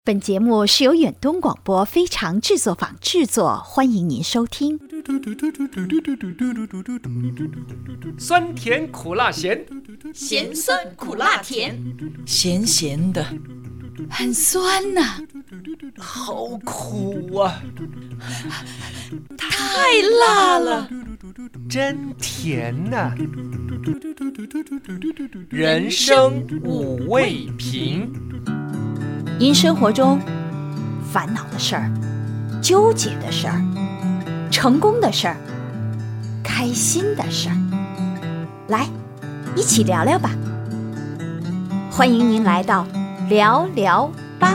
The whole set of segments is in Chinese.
本节目是由远东广播非常制作坊制作，欢迎您收听。 酸甜苦辣咸， 咸酸苦辣甜， 咸咸的， 很酸呐， 好苦啊， 太辣了， 真甜啊，人生五味瓶。 因生活中烦恼的事儿、纠结的事儿、成功的事儿、开心的事儿，来一起聊聊吧。欢迎您来到聊聊吧。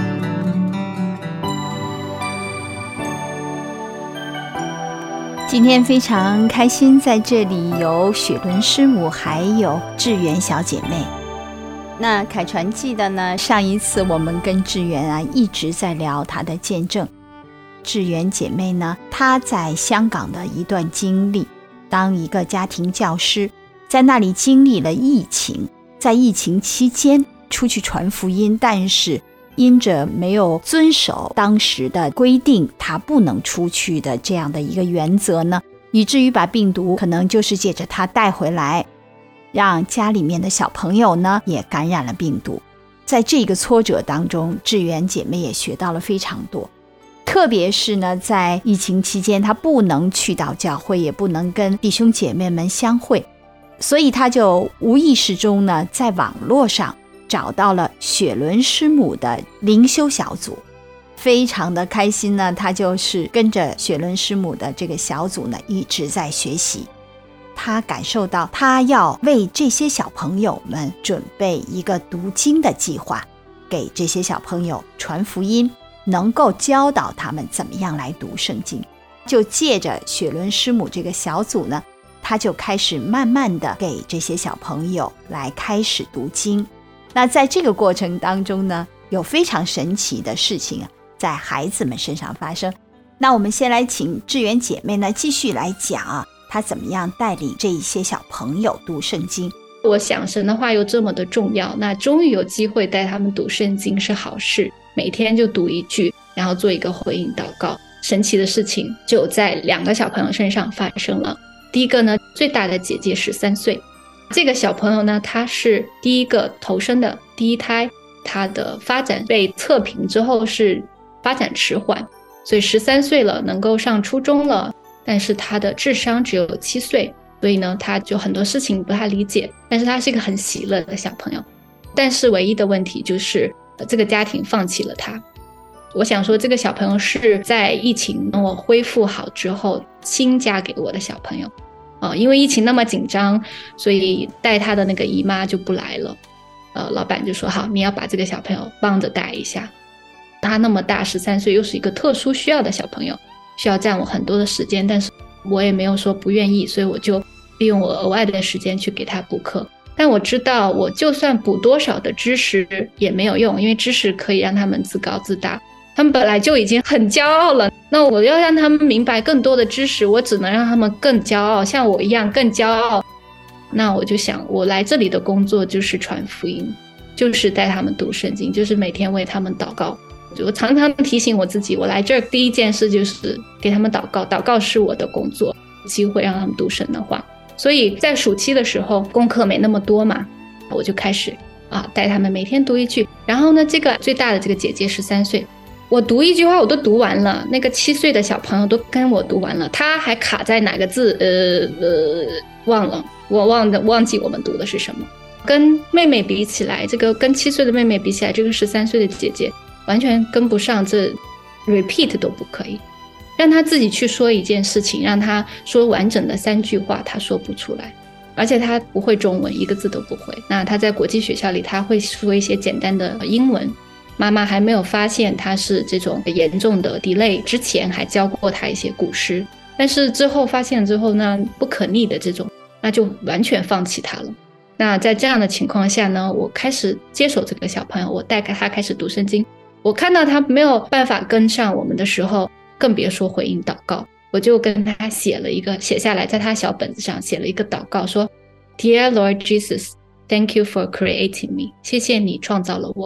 今天非常开心，在这里有雪伦师母还有志源小姐妹。那凯传记得呢，上一次我们跟志源一直在聊她的见证。志源姐妹呢，她在香港的一段经历，当一个家庭教师，在那里经历了疫情，在疫情期间出去传福音，但是因着没有遵守当时的规定，她不能出去的这样的一个原则呢，以至于把病毒可能就是借着她带回来，让家里面的小朋友呢也感染了病毒。在这个挫折当中，志源姐妹也学到了非常多，特别是呢在疫情期间，她不能去到教会，也不能跟弟兄姐妹们相会，所以她就无意识中呢在网络上找到了雪伦师母的灵修小组，非常的开心呢，她就是跟着雪伦师母的这个小组呢一直在学习。他感受到他要为这些小朋友们准备一个读经的计划，给这些小朋友传福音，能够教导他们怎么样来读圣经。就借着雪伦师母这个小组呢，他就开始慢慢的给这些小朋友来开始读经。那在这个过程当中呢，有非常神奇的事情在孩子们身上发生。那我们先来请志源姐妹呢继续来讲他怎么样带领这一些小朋友读圣经。 我想神的话又这么的重要，那终于有机会带他们读圣经是好事，每天就读一句，然后做一个回应祷告。神奇的事情就在2个小朋友身上发生了。第一个呢，最大的姐姐13岁，这个小朋友呢，他是第一个投生的第一胎，他的发展被测评之后是发展迟缓，所以13岁了，能够上初中了，但是他的智商只有7岁，所以呢他就很多事情不太理解，但是他是一个很喜乐的小朋友。但是唯一的问题就是这个家庭放弃了他。我想说这个小朋友是在疫情我恢复好之后新嫁给我的小朋友，因为疫情那么紧张，所以带他的那个姨妈就不来了。老板就说好，你要把这个小朋友帮着带一下。他那么大13岁，又是一个特殊需要的小朋友，需要占我很多的时间，但是我也没有说不愿意，所以我就利用我额外的时间去给他补课。但我知道我就算补多少的知识也没有用，因为知识可以让他们自高自大，他们本来就已经很骄傲了，那我要让他们明白更多的知识，我只能让他们更骄傲，像我一样更骄傲。那我就想，我来这里的工作就是传福音，就是带他们读圣经，就是每天为他们祷告。我常常提醒我自己，我来这儿第一件事就是给他们祷告，祷告是我的工作，机会让他们读神的话。所以在暑期的时候功课没那么多嘛，我就开始带他们每天读一句。然后呢，这个最大的这个姐姐13岁，我读一句话我都读完了，那个7岁的小朋友都跟我读完了，他还卡在哪个字忘了，我忘记我们读的是什么。跟妹妹比起来，这个跟7岁的妹妹比起来，这个13岁的姐姐完全跟不上，这 repeat 都不可以。让他自己去说一件事情，让他说完整的3句话，他说不出来，而且他不会中文，一个字都不会。那他在国际学校里，他会说一些简单的英文。妈妈还没有发现他是这种严重的 delay 之前，还教过他一些古诗，但是之后发现之后呢，不可逆的这种，那就完全放弃他了。那在这样的情况下呢，我开始接手这个小朋友，我带他开始读圣经。我看到他没有办法跟上我们的时候，更别说回应祷告，我就跟他写下来，在他小本子上写了一个祷告，说 Dear Lord Jesus, thank you for creating me， 谢谢你创造了我，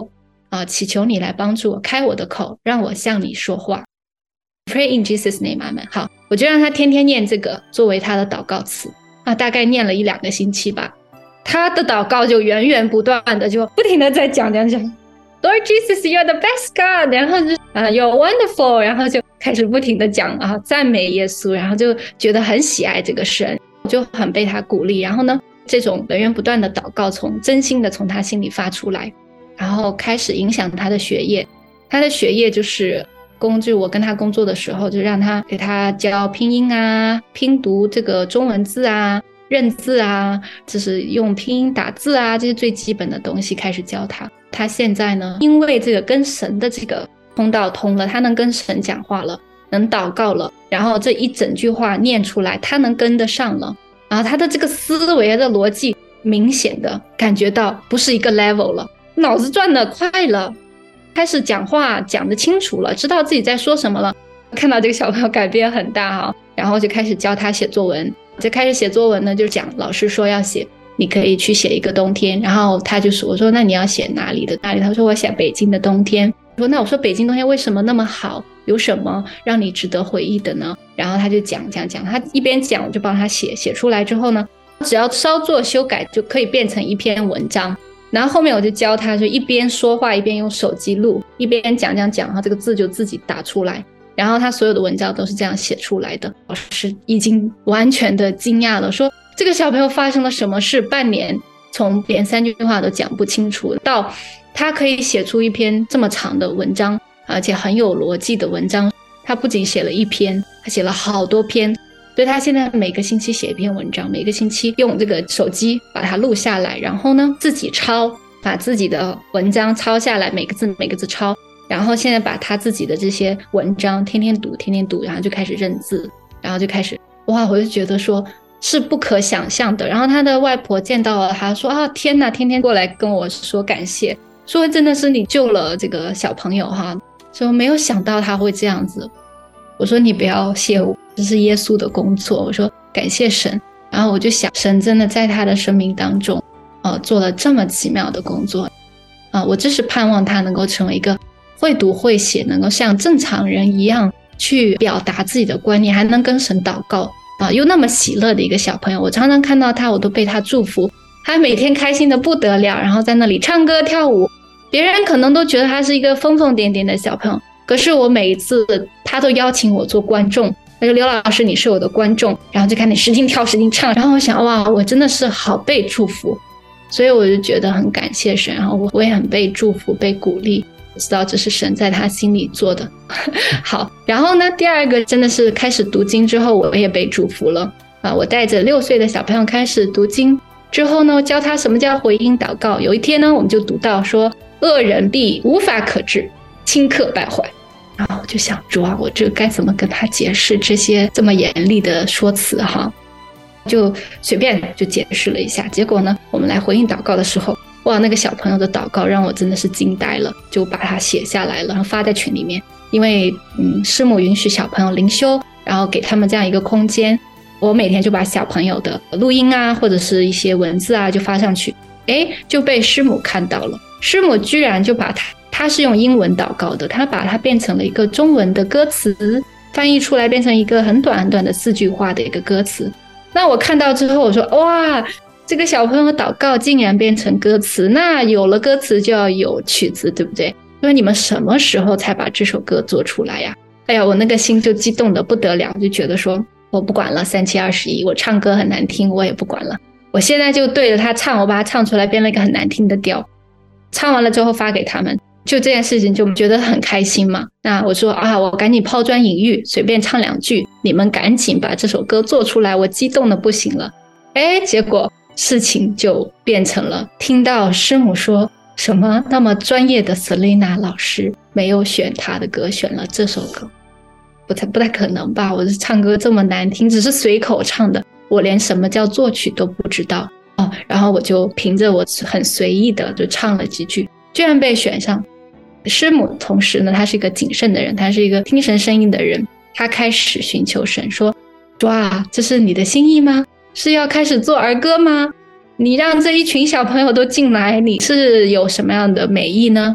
祈求你来帮助我，开我的口，让我向你说话。Pray in Jesus name, Amen。 好，我就让他天天念这个作为他的祷告词大概念了1-2个星期吧，他的祷告就源源不断的就不停的在讲 Lord Jesus, you're the best God， 然后就you're wonderful， 然后就开始不停的讲赞美耶稣，然后就觉得很喜爱这个神，就很被他鼓励。然后呢，这种源源不断的祷告真心的从他心里发出来，然后开始影响他的学业。他的学业就是我跟他工作的时候，就让他给他教拼音拼读这个中文字认字就是用拼音打字这些最基本的东西开始教他。他现在呢，因为这个跟神的这个通道通了，他能跟神讲话了，能祷告了，然后这一整句话念出来他能跟得上了，然后他的这个思维的逻辑明显的感觉到不是一个 level 了，脑子转得快了，开始讲话讲得清楚了，知道自己在说什么了。看到这个小朋友改变很大然后就开始教他写作文。就开始写作文呢，就讲老师说要写，你可以去写一个冬天，然后他就说，我说那你要写哪里的哪里？他说我写北京的冬天。我说那我说北京冬天为什么那么好？有什么让你值得回忆的呢？然后他就讲，他一边讲我就帮他写出来之后呢，只要稍作修改就可以变成一篇文章。然后后面我就教他，就一边说话一边用手机录，一边讲，然后这个字就自己打出来。然后他所有的文章都是这样写出来的。老师已经完全的惊讶了，说这个小朋友发生了什么事？半年从连3句话都讲不清楚，到他可以写出一篇这么长的文章，而且很有逻辑的文章。他不仅写了1篇，他写了好多篇。所以他现在每个星期写一篇文章，每个星期用这个手机把它录下来，然后呢自己抄，把自己的文章抄下来，每个字抄，然后现在把他自己的这些文章天天读，然后就开始认字，然后就开始哇，我就觉得说是不可想象的。然后他的外婆见到了他说天哪，天天过来跟我说感谢，说真的是你救了这个小朋友说没有想到他会这样子。我说你不要谢我，这是耶稣的工作，我说感谢神。然后我就想神真的在他的生命当中做了这么奇妙的工作我只是盼望他能够成为一个会读会写，能够像正常人一样去表达自己的观念，还能跟神祷告又那么喜乐的一个小朋友。我常常看到他，我都被他祝福，他每天开心的不得了，然后在那里唱歌跳舞，别人可能都觉得他是一个疯疯癫癫的小朋友，可是我每一次他都邀请我做观众，他说刘老师你是我的观众，然后就看你使劲跳使劲唱，然后我想哇，我真的是好被祝福，所以我就觉得很感谢神，然后我也很被祝福被鼓励，我知道这是神在他心里做的好，然后呢第二个真的是开始读经之后我也被祝福了我带着6岁的小朋友开始读经之后呢，教他什么叫回应祷告。有一天呢我们就读到说恶人必无法可治，顷刻败坏。然后我就想主啊，我这该怎么跟他解释这些这么严厉的说辞就随便就解释了一下。结果呢我们来回应祷告的时候，哇，那个小朋友的祷告让我真的是惊呆了，就把它写下来了，然后发在群里面。因为师母允许小朋友灵修，然后给他们这样一个空间，我每天就把小朋友的录音或者是一些文字就发上去，就被师母看到了。师母居然就把他是用英文祷告的，他把它变成了一个中文的歌词，翻译出来变成一个很短很短的4句话的一个歌词。那我看到之后我说哇，这个小朋友的祷告竟然变成歌词，那有了歌词就要有曲子，对不对？因为你们什么时候才把这首歌做出来呀？哎呀，我那个心就激动得不得了，就觉得说我不管了3721，我唱歌很难听我也不管了，我现在就对着他唱，我把它唱出来编了一个很难听的调，唱完了之后发给他们，就这件事情就觉得很开心嘛。那我说我赶紧抛砖引玉，随便唱2句，你们赶紧把这首歌做出来，我激动的不行了。结果事情就变成了听到师母说什么那么专业的 Selina 老师没有选他的歌，选了这首歌，不太可能吧？我唱歌这么难听，只是随口唱的，我连什么叫作曲都不知道然后我就凭着我很随意的就唱了几句，居然被选上。师母同时呢，他是一个谨慎的人，他是一个听神声音的人，他开始寻求神，说哇，这是你的心意吗？是要开始做儿歌吗？你让这一群小朋友都进来，你是有什么样的美意呢？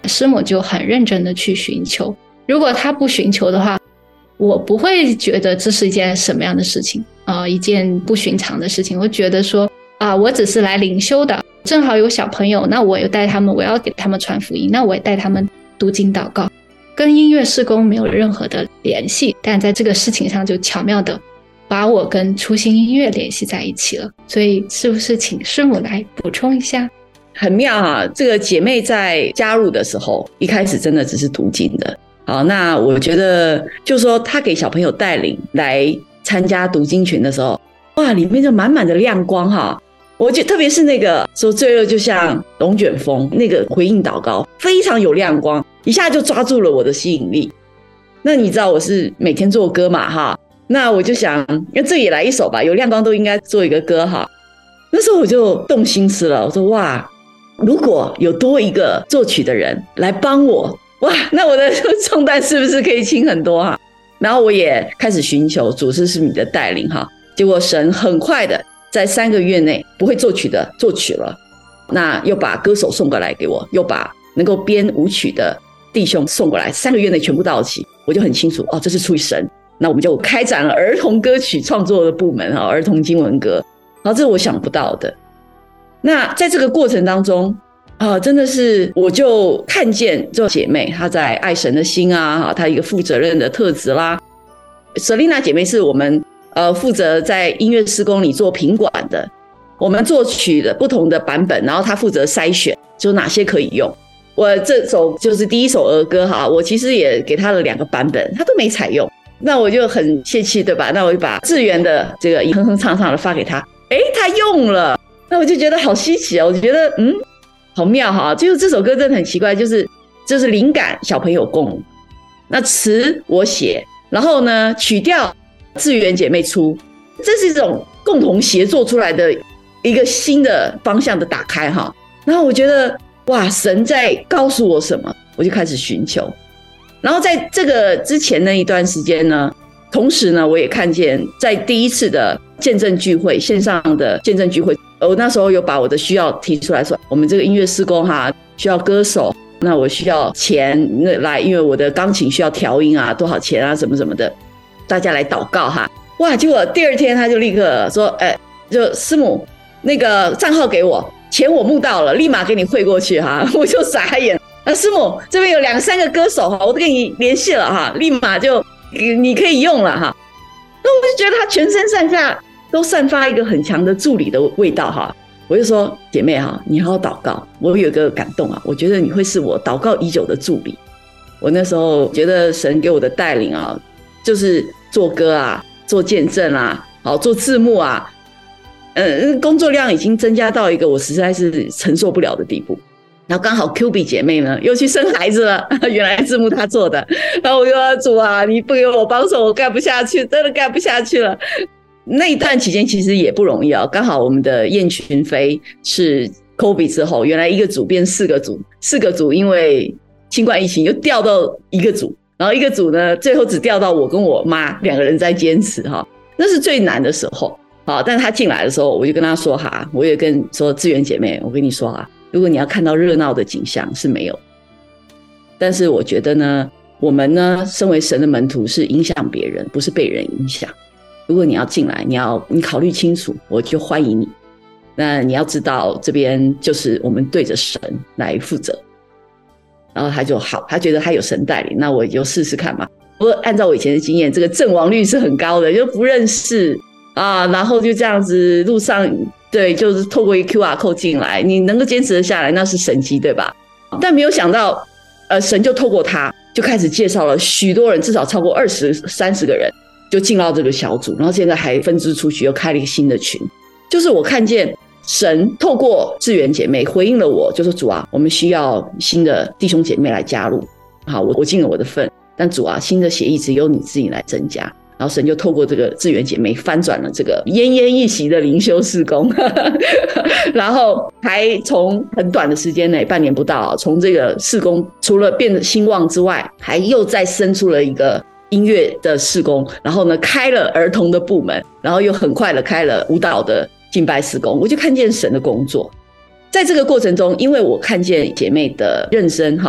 师母就很认真的去寻求。如果他不寻求的话，我不会觉得这是一件什么样的事情一件不寻常的事情。我觉得说我只是来灵修的，正好有小朋友，那我有带他们，我要给他们传福音，那我也带他们读经祷告，跟音乐事工没有任何的联系，但在这个事情上就巧妙的把我跟初心音乐联系在一起了。所以是不是请师母来补充一下？ 很妙啊，这个姐妹在加入的时候，一开始真的只是读经的。好，那我觉得就是说她给小朋友带领来参加读经群的时候，哇，里面就满满的亮光哈。我觉得特别是那个说罪恶就像龙卷风，那个回应祷告非常有亮光，一下就抓住了我的吸引力。那你知道我是每天做歌嘛哈，那我就想那这也来一首吧，有亮光都应该做一个歌哈。那时候我就动心思了，我说哇，如果有多一个作曲的人来帮我，哇，那我的重担是不是可以轻很多哈？然后我也开始寻求主施师母的带领哈，结果神很快的在3个月内不会作曲的作曲了，那又把歌手送过来给我，又把能够编舞曲的弟兄送过来，3个月内全部到齐，我就很清楚这是出于神。那我们就开展了儿童歌曲创作的部门儿童经文歌，然后这是我想不到的。那在这个过程当中真的是我就看见这姐妹她在爱神的心她一个负责任的特质啦。Selina 姐妹是我们负责在音乐施工里做品管的，我们作曲的不同的版本，然后她负责筛选就哪些可以用。我这首就是第一首儿歌我其实也给她了2个版本，她都没采用，那我就很泄气对吧？那我就把志源的这个哼哼唱唱的发给她，她用了，那我就觉得好稀奇我就觉得好妙哈，就是这首歌真的很奇怪，就是灵感小朋友供，那词我写，然后呢曲调志源姐妹出，这是一种共同协作出来的一个新的方向的打开哈。然后我觉得哇，神在告诉我什么，我就开始寻求。然后在这个之前那一段时间呢，同时呢我也看见在第一次的见证聚会，线上的见证聚会，我那时候有把我的需要提出来说，我们这个音乐施工需要歌手，那我需要钱来，因为我的钢琴需要调音多少钱什么什么的，大家来祷告哇，结果第2天他就立刻说就师母那个账号给我，钱我募到了，立马给你汇过去我就傻眼师母这边有2-3个歌手我都给你联系了立马就你可以用了那我就觉得他全身上下都散发一个很强的助理的味道我就说姐妹你好好祷告，我有一个感动我觉得你会是我祷告已久的助理。我那时候觉得神给我的带领就是做歌做见证做字幕工作量已经增加到一个我实在是承受不了的地步。然后刚好 QB 姐妹呢又去生孩子了，原来字幕她做的，然后我就说主你不给我帮手我干不下去，真的干不下去了。那一段期间其实也不容易刚好我们的燕群飞是 COVID 之后，原来1个组变4个组，4个组因为新冠疫情又调到1个组，然后1个组呢最后只调到我跟我妈2个人在坚持那是最难的时候但他进来的时候我就跟他说我也跟说志源姐妹，我跟你说如果你要看到热闹的景象是没有，但是我觉得呢我们呢身为神的门徒是影响别人，不是被人影响。如果你要进来，你考虑清楚，我就欢迎你。那你要知道这边就是我们对着神来负责。然后他就好，他觉得他有神带领，那我就试试看嘛。不过按照我以前的经验，这个阵亡率是很高的，就不认识然后就这样子路上对，就是透过一个 QR code 进来，你能够坚持得下来那是神迹对吧？但没有想到神就透过他就开始介绍了许多人，至少超过20-30个人就进到这个小组，然后现在还分支出去又开了一个新的群。就是我看见神透过志源姐妹回应了我，就说主我们需要新的弟兄姐妹来加入。好，我尽了我的份，但主新的协议只有你自己来增加。然后神就透过这个志源姐妹翻转了这个奄奄一息的灵修事工然后还从很短的时间内半年不到从这个事工除了变得兴旺之外，还又再生出了一个音乐的事工，然后呢开了儿童的部门，然后又很快的开了舞蹈的敬拜事工。我就看见神的工作在这个过程中，因为我看见姐妹的认真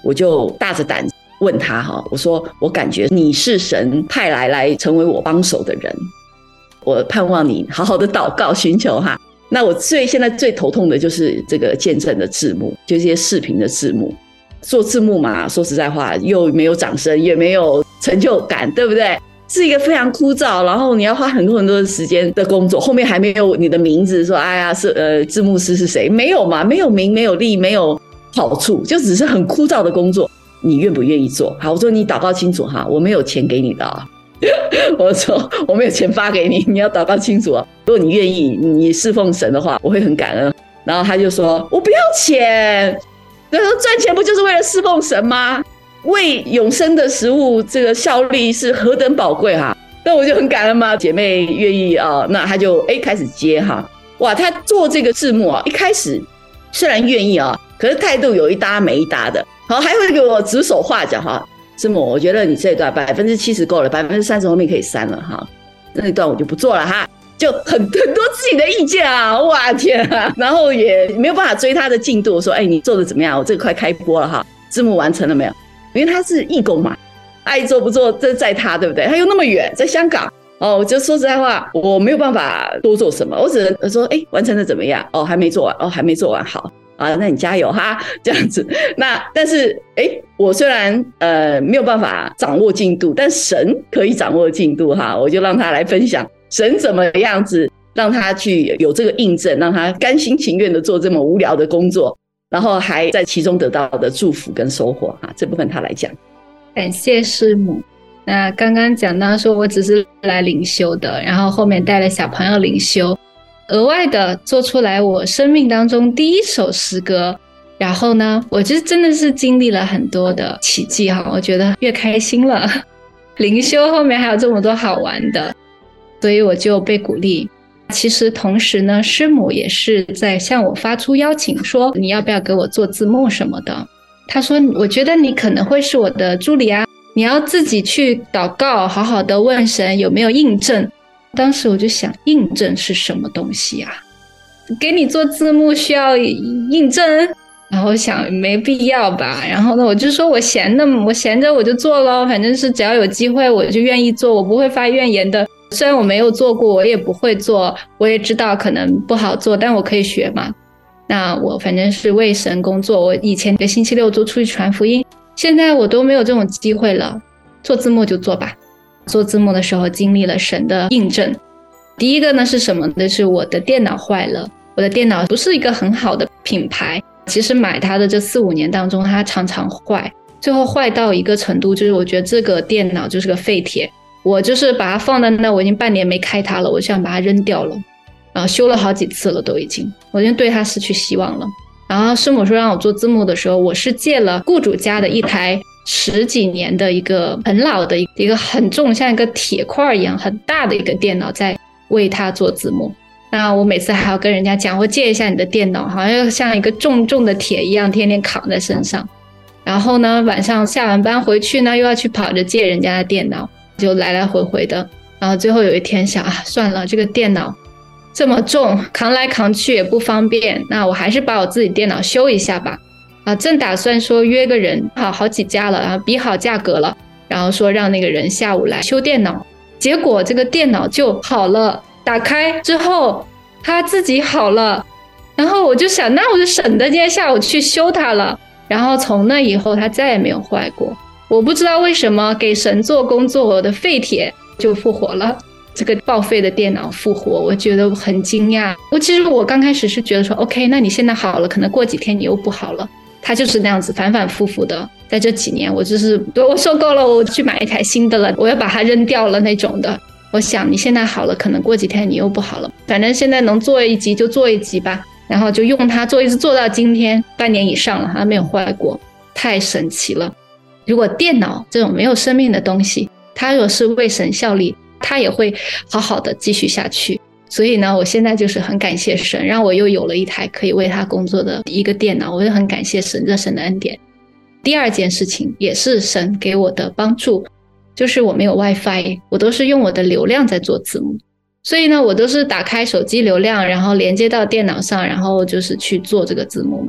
我就大着胆问他哈，我说我感觉你是神派来成为我帮手的人，我盼望你好好的祷告寻求哈。那我现在最头痛的就是这个见证的字幕，就这些视频的字幕。做字幕嘛，说实在话，又没有掌声，也没有成就感，对不对？是一个非常枯燥，然后你要花很多的时间的工作，后面还没有你的名字，说哎呀字幕师是谁？没有嘛，没有名，没有利，没有好处，就只是很枯燥的工作。你愿不愿意做？好，我说你祷告清楚哈，我没有钱给你的啊。我说我没有钱发给你，你要祷告清楚啊。如果你愿意，你侍奉神的话，我会很感恩。然后他就说我不要钱，他说赚钱不就是为了侍奉神吗？为永生的食物，这个效力是何等宝贵哈！那我就很感恩嘛，姐妹愿意啊，那他就开始接哈。哇，他做这个字幕啊，一开始虽然愿意啊，可是态度有一搭没一搭的，好，还会给我指手画脚哈。师母，我觉得你这一段70%够了，30%后面可以删了哈，那一段我就不做了哈。就很多自己的意见啊，哇天啊！然后也没有办法追他的进度，说你做的怎么样？我这个快开播了哈，字幕完成了没有？因为他是义工嘛，爱做不做这在他，对不对？他又那么远，在香港我就说实在话，我没有办法多做什么，我只能说完成的怎么样？还没做完还没做完，好啊，那你加油哈，这样子。那但是我虽然没有办法掌握进度，但神可以掌握进度哈，我就让他来分享神怎么样子让他去有这个印证，让他甘心情愿的做这么无聊的工作，然后还在其中得到的祝福跟收获哈，这部分他来讲。 感谢师母。那刚刚讲到说我只是来灵修的，然后后面带了小朋友灵修，额外的做出来我生命当中第一首诗歌，然后呢我就真的是经历了很多的奇迹哈，我觉得越开心了，灵修后面还有这么多好玩的，所以我就被鼓励。其实同时呢，师母也是在向我发出邀请，说你要不要给我做字幕什么的。他说我觉得你可能会是我的助理啊，你要自己去祷告，好好的问神有没有印证。当时我就想，印证是什么东西啊？给你做字幕需要印证？然后我想没必要吧，然后呢我就说我闲着我就做咯，反正是只要有机会我就愿意做，我不会发怨言的。虽然我没有做过，我也不会做，我也知道可能不好做，但我可以学嘛。那我反正是为神工作，我以前的星期六都出去传福音，现在我都没有这种机会了，做字幕就做吧。做字幕的时候经历了神的印证。第一个呢是什么呢？是我的电脑坏了。我的电脑不是一个很好的品牌，其实买它的这4-5年当中它常常坏，最后坏到一个程度，就是我觉得这个电脑就是个废铁，我就是把它放在那，我已经半年没开它了，我想把它扔掉了，然后修了好几次了都已经，我已经对它失去希望了。然后师母说让我做字幕的时候，我是借了雇主家的一台10几年的一个很老的一个很重像一个铁块一样很大的一个电脑在为他做字幕。那我每次还要跟人家讲，我借一下你的电脑，好像像一个重重的铁一样天天扛在身上。然后呢晚上下完班回去呢又要去跑着借人家的电脑，就来来回回的。然后最后有一天想算了，这个电脑这么重，扛来扛去也不方便，那我还是把我自己电脑修一下吧。正打算说约个人，好几家了，然后比好价格了，然后说让那个人下午来修电脑。结果这个电脑就好了，打开之后它自己好了，然后我就想那我就省得今天下午去修它了。然后从那以后它再也没有坏过。我不知道为什么给神做工作，我的废铁就复活了，这个报废的电脑复活，我觉得很惊讶。其实我刚开始是觉得说 OK， 那你现在好了，可能过几天你又不好了，它就是那样子反反复复的。在这几年我就是我受够了，我去买一台新的了，我要把它扔掉了那种的。我想你现在好了，可能过几天你又不好了，反正现在能做一集就做一集吧，然后就用它做，一直做到今天半年以上了，它没有坏过，太神奇了。如果电脑这种没有生命的东西，它如果是为神效力，它也会好好的继续下去。所以呢我现在就是很感谢神，让我又有了一台可以为他工作的一个电脑，我就很感谢神，这神的恩典。第二件事情也是神给我的帮助，就是我没有 WiFi， 我都是用我的流量在做字幕，所以呢我都是打开手机流量，然后连接到电脑上，然后就是去做这个字幕嘛。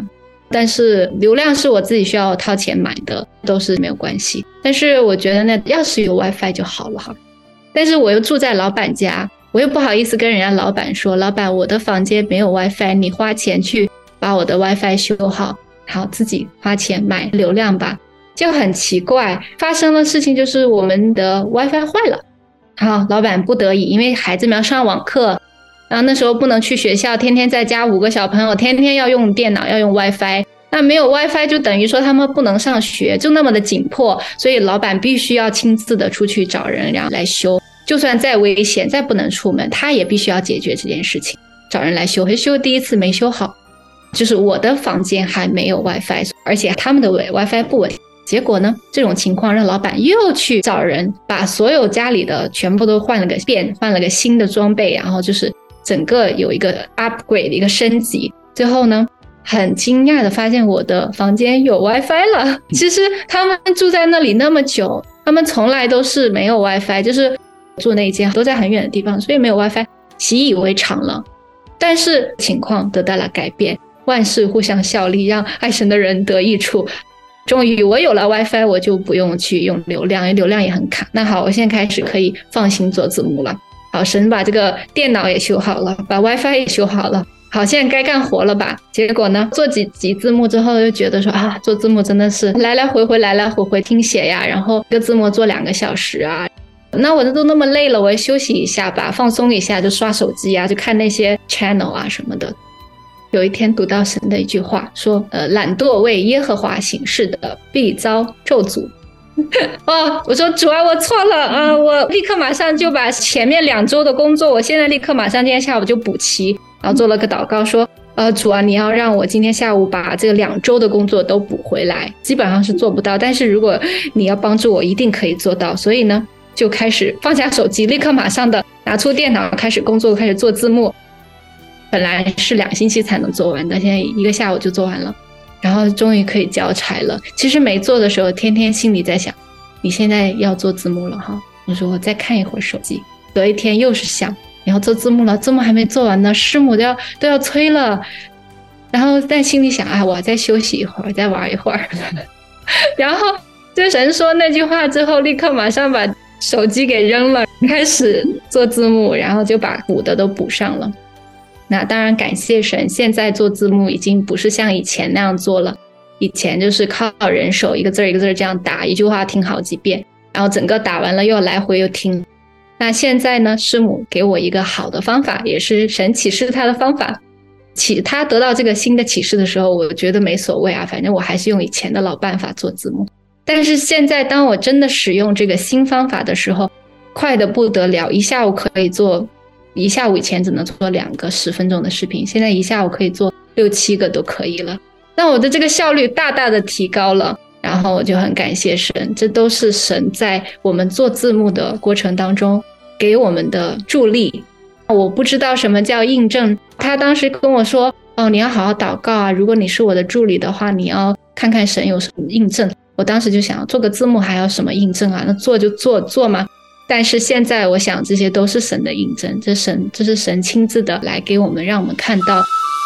但是流量是我自己需要掏钱买的，都是没有关系。但是我觉得呢，要是有 WiFi 就好了哈。但是我又住在老板家，我又不好意思跟人家老板说，老板我的房间没有 WiFi， 你花钱去把我的 WiFi 修好，好自己花钱买流量吧。就很奇怪，发生的事情就是我们的 WiFi 坏了。好，老板不得已，因为孩子们要上网课，然后那时候不能去学校，天天在家5个小朋友天天要用电脑，要用 WiFi， 那没有 WiFi 就等于说他们不能上学，就那么的紧迫，所以老板必须要亲自的出去找人然后来修，就算再危险再不能出门，他也必须要解决这件事情，找人来修。修第一次没修好，就是我的房间还没有 WiFi， 而且他们的 WiFi 不稳定。结果呢，这种情况让老板又去找人把所有家里的全部都换了个遍，换了个新的装备，然后就是整个有一个 upgrade 一个升级。最后呢，很惊讶的发现我的房间有 WiFi 了。其实他们住在那里那么久，他们从来都是没有 WiFi， 就是住那一间都在很远的地方，所以没有 WiFi 习以为常了。但是情况得到了改变，万事互相效力，让爱神的人得益处。终于我有了 WiFi， 我就不用去用流量，因为流量也很卡。那好，我现在开始可以放心做字幕了。好，神把这个电脑也修好了，把 WiFi 也修好了。好，现在该干活了吧？结果呢，做几集字幕之后，就觉得说啊，做字幕真的是来来回回听写呀，然后一个字幕做2个小时啊。那我都那么累了，我也休息一下吧，放松一下，就刷手机啊，就看那些 channel 啊什么的。有一天读到神的一句话，说懒惰为耶和华行事的必遭咒诅。哦，我说主啊，我错了我立刻马上就把前面2周的工作，我现在立刻马上今天下午就补齐，然后做了个祷告说主啊，你要让我今天下午把这个2周的工作都补回来。基本上是做不到，但是如果你要帮助我，一定可以做到。所以呢，就开始放下手机，立刻马上的拿出电脑开始工作，开始做字幕。本来是2星期才能做完的，现在1个下午就做完了，然后终于可以交差了。其实没做的时候，天天心里在想，你现在要做字幕了哈。我说我再看一会儿手机，隔一天又是想你要做字幕了，字幕还没做完呢，师母都要催了。然后在心里想我再休息一会儿，再玩一会儿。然后就神说那句话之后，立刻马上把手机给扔了，开始做字幕，然后就把补的都补上了。那当然感谢神，现在做字幕已经不是像以前那样做了，以前就是靠人手一个字一个字这样打，一句话听好几遍，然后整个打完了又来回又听。那现在呢，师母给我一个好的方法，也是神启示他的方法。他得到这个新的启示的时候，我觉得没所谓反正我还是用以前的老办法做字幕。但是现在当我真的使用这个新方法的时候，快得不得了，一下午可以做，一下午以前只能做2个10分钟的视频，现在一下午可以做6、7个都可以了。那我的这个效率大大的提高了，然后我就很感谢神，这都是神在我们做字幕的过程当中给我们的助力。我不知道什么叫印证，他当时跟我说你要好好祷告啊，如果你是我的助理的话，你要看看神有什么印证。我当时就想做个字幕还要什么印证啊，那做就做嘛。但是现在我想这些都是神的印证，这是神亲自的来给我们，让我们看到。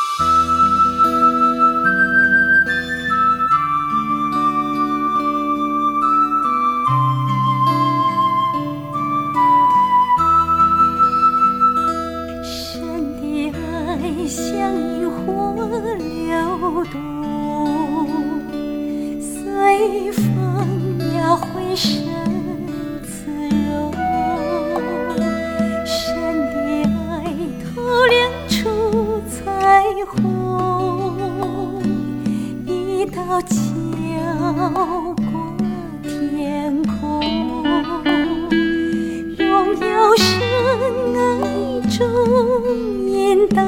神的爱像萤火流动，随风摇回声自容。神的爱透亮出彩虹，一道浇过天空，荣耀神爱中引导，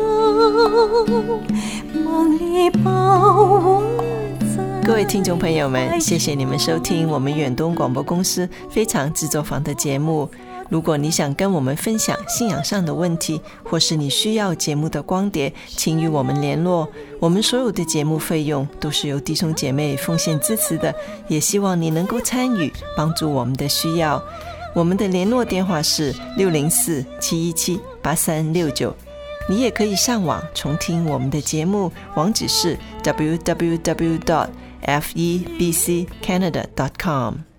梦里抱我。 各位听众朋友们，谢谢你们收听我们远东广播公司非常制作坊的节目。如果你想跟我们分享信仰上的问题，或是你需要节目的光碟，请与我们联络。我们所有的节目费用都是由弟兄姐妹奉献支持的，也希望你能够参与，帮助我们的需要。我们的联络电话是604-717-8369 你也可以上网重听我们的节目，网址是 www.febccanada.com。